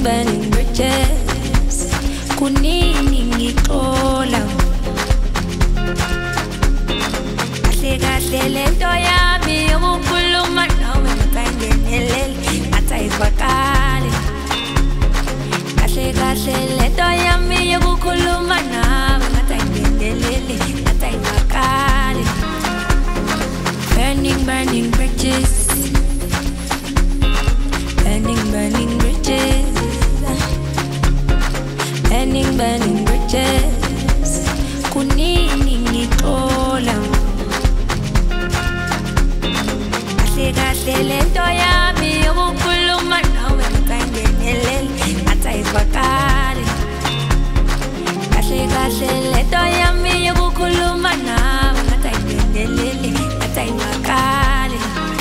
burning bridges. Kunini ngixola. Kahle kahle lento yami yokukhuluma nawe ngibangenelele ngathi ayivakali. Kahle kahle lento yami yokukhuluma nawe ngathi ayingenelele ngathi ayivakali. Burning, burning bridges. Burning, burning bridges. Burning, burning bridges. Kunini ngixola. Kahle kahle lento yami yokukhuluma nawe ngibangenelele ngathi ayivakali. Kahle kahle lento yami yokukhuluma nawe ngathi ayingenelele ngathi ayivakali.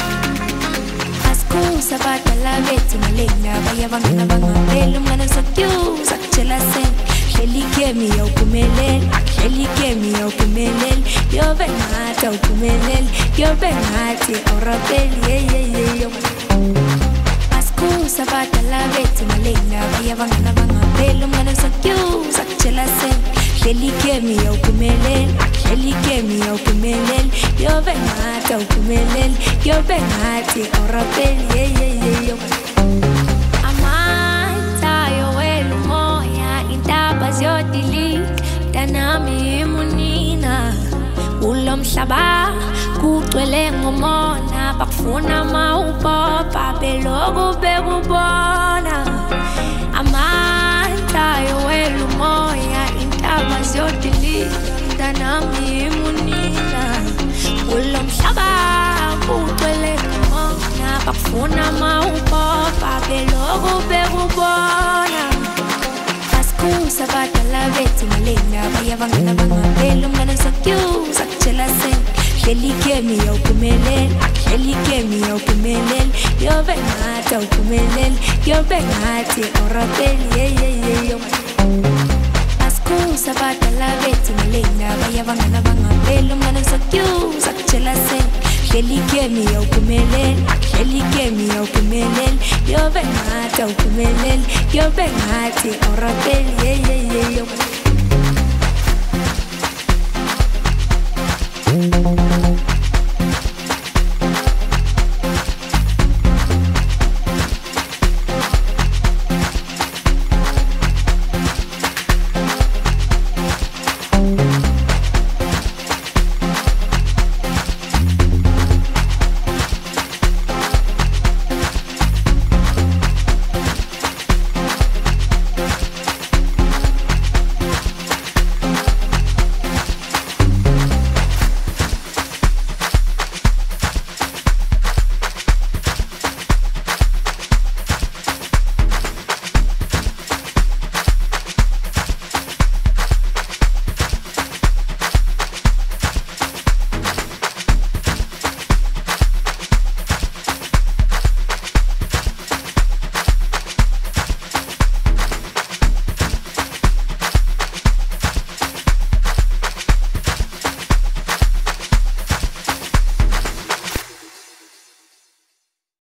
Asikusa badala bethu malena bayabangena bangaveli umngane sokutyuza kutshela sena hleli game yawuphumelele hleli game yawuphumelele yobe ngathi awuphumelele yobe ngathi awurapeli yeyeyeyo. Asikusa badala bethu malena bayabangena bangaveli umngane sokutyuza kutshela sena hleli game yawuphumelele hleli game yawuphumelele yobe ngathi awuphumelele yobe ngathi awurapeli yeyeyeyo. Amantayo welu moya intaba ziyodilika mntanami imunina kulo mhlaba kugcwele ngomona bakufuna mawupopa beloku bekubona. Amantayo welu moya intaba ziyodilika mntanami imunina kulo mhlaba kugcwele ngomona bakufuna mawupopa beloku bekubona. Asikusa badala bethu malena bayabangena bangaveli umngane sokutyuza kutshela sena hleli game yawuphumelele hleli game yawuphumelele yobe ngathi awuphumelele yobe ngathi awurapeli yeyeyeyo. Asikusa badala bethu malena bayabangena bangaveli umngane sokutyuza kutshela sena hleli game yawuphumelele hleli game yawuphumelele yobe ngathi awuphumelele yobe ngathi awurapeli yeyeyeyo.